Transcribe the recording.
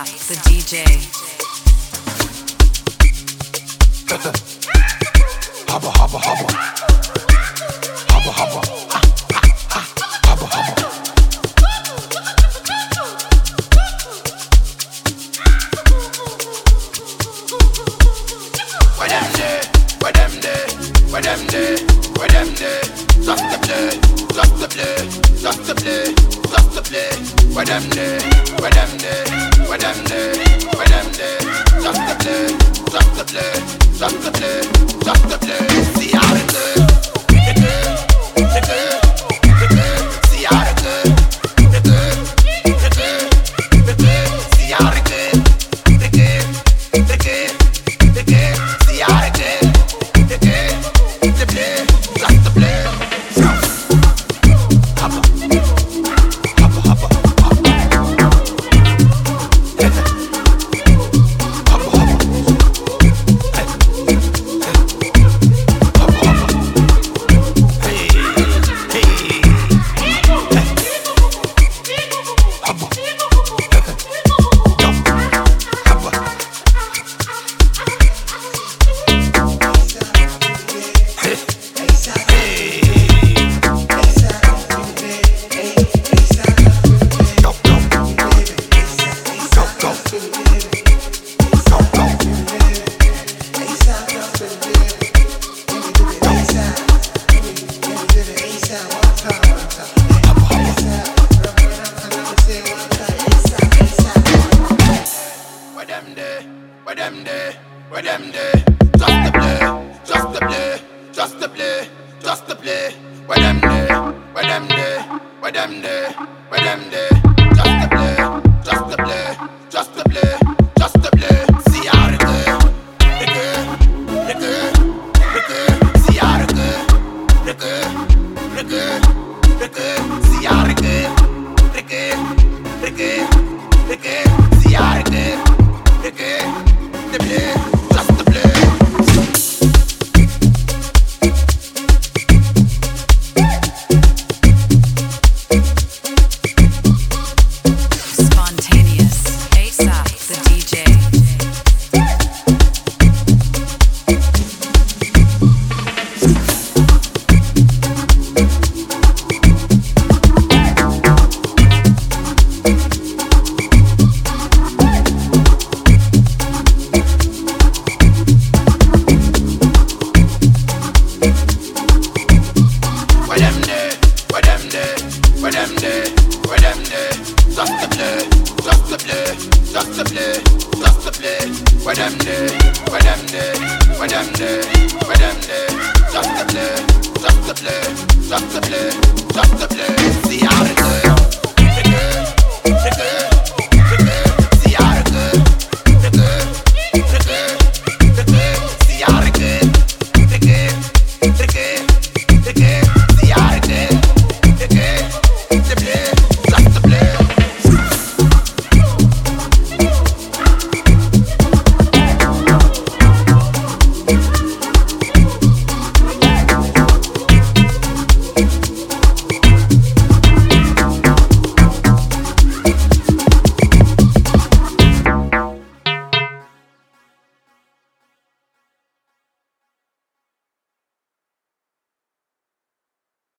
ASAP, the DJ. Hubba, hubba, hubba. Hubba, hubba. Hubba, hubba. Where them day? Where them day? Where them day? Where them day? Just to play, just to play, just to play, just to play. Where them day? Where them day? Where them day? Where them day? Just to play, just to play, just to play, just to play. See how it goes. See how it goes. See how it goes. See how it goes. Where them day? Just to play, just to play, just to play, just to play. Where them day? Where them day? Where them day? Where them day? Just to play, just to play, just to play, just to play. See how it goes. See how it goes. See how it goes. See how it goes. The play, just the play. Spontaneous, ASAP, the DJ. Just to play, just to play, just to play. Where them day?